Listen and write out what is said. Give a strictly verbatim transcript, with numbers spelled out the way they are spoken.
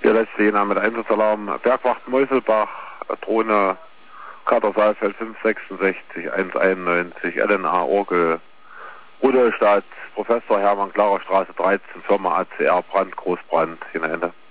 Der letzte Jena mit Einsatzalarm Bergwacht Meuselbach, Drohne Kater Saalfeld fünf sechsundsechzig eins einundneunzig, L N A Orgel, Rudolstadt, Professor Hermann Klarer Straße dreizehn, Firma A C R, Brand, Großbrand, Jena Ende.